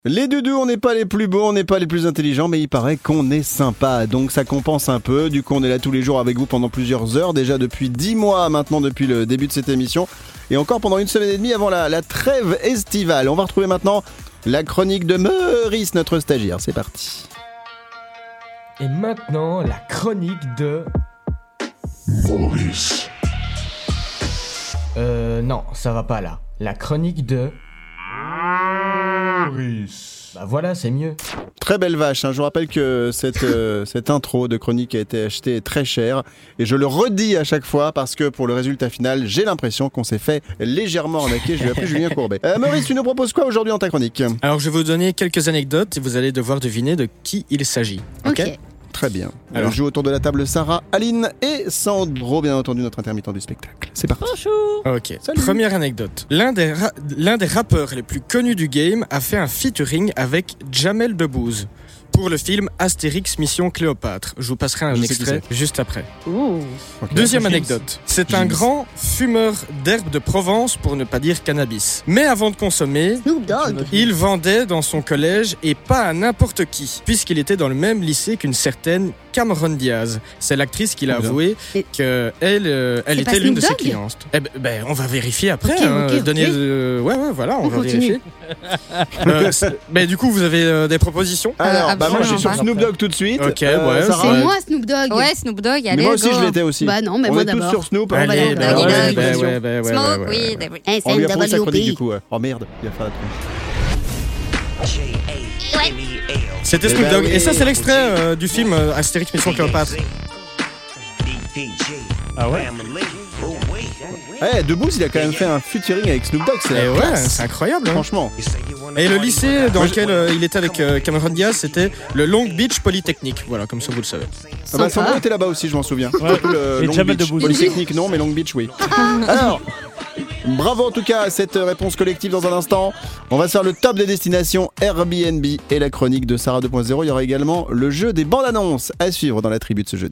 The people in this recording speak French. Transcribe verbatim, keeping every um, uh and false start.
Les doudous, on n'est pas les plus beaux, on n'est pas les plus intelligents, mais il paraît qu'on est sympa, donc ça compense un peu. Du coup, on est là tous les jours avec vous pendant plusieurs heures, déjà depuis dix mois maintenant, depuis le début de cette émission, et encore pendant une semaine et demie avant la, la trêve estivale. On va retrouver maintenant la chronique de Maurice, notre stagiaire. C'est parti. Et maintenant, la chronique de... Maurice. Euh, non, ça va pas là. La chronique de... Maurice. Bah voilà, c'est mieux. Très belle vache, hein. Je vous rappelle que cette, euh, cette intro de chronique a été achetée très cher, et je le redis à chaque fois parce que pour le résultat final, j'ai l'impression qu'on s'est fait légèrement arnaquer. Je vais appeler Julien Courbet. Euh, Maurice, tu nous proposes quoi aujourd'hui dans ta chronique ? Alors je vais vous donner quelques anecdotes et vous allez devoir deviner de qui il s'agit. Ok. Ok. Très bien. Alors. On joue autour de la table Sarah, Aline et Sandro, bien entendu notre intermittent du spectacle. C'est parti. Ok. Salut. Première anecdote. L'un des, ra- l'un des rappeurs les plus connus du game a fait un featuring avec Jamel Debbouze pour le film Astérix Mission Cléopâtre. Je vous passerai un Je sais qui extrait juste après. Ouh. Ok. Deuxième James. anecdote. C'est un James. grand fumeur d'herbes de Provence, pour ne pas dire cannabis. Mais avant de consommer, Snoop Dogg. il vendait dans son collège, et pas à n'importe qui, puisqu'il était dans le même lycée qu'une certaine Cameron Diaz. C'est l'actrice qui l'a Oh, bien. avoué Et- qu'elle euh, elle C'est pas était l'une Snoop de ses Dogg clientes. Eh ben, ben, on va vérifier après. Ok, hein, ok, ok. donner, euh, ouais, ouais, voilà, on, On va continue. vérifier. Euh, c'est- ben, du coup, vous avez euh, des propositions ? Alors, Euh, bah moi je suis sur absolument Snoop Dogg tout de suite. Ok, ouais, Sarah, C'est Ouais. moi Snoop Dogg. Ouais, Snoop Dogg, allez, Mais moi aussi go. je l'étais aussi. Bah non, mais on moi est tous d'abord. sur Snoop. Allez, Allez, ben, Doggy ouais, Dogg. ben, ouais, ben, ouais, Smoke ouais, ouais, weed. ouais. every- On lui a promis sa chronique du S N W P. coup. ouais. Oh merde, il va faire la chronique. C'était Eh Snoop ben Dogg. oui. Et ça, c'est l'extrait euh, du film euh, Astérix Mission Cléopâtre. Ah ouais? Eh, Debbouze, il a quand même fait un featuring avec Snoop Dogg, c'est Et la ouais, classe. c'est incroyable. Hein. Franchement. Et le lycée dans Moi, je- lequel euh, il était avec euh, Cameron Diaz, c'était le Long Beach Polytechnique. Voilà, comme ça vous le savez. Ah bah Sandro était là-bas aussi, je m'en souviens. Surtout le Et Long Jamel Beach. Debbouze. Polytechnique non, mais Long Beach oui. Alors, bravo en tout cas à cette réponse collective. Dans un instant, on va se faire le top des destinations Airbnb et la chronique de Sarah deux point zéro. Il y aura également le jeu des bandes annonces à suivre dans la tribu de ce jeudi.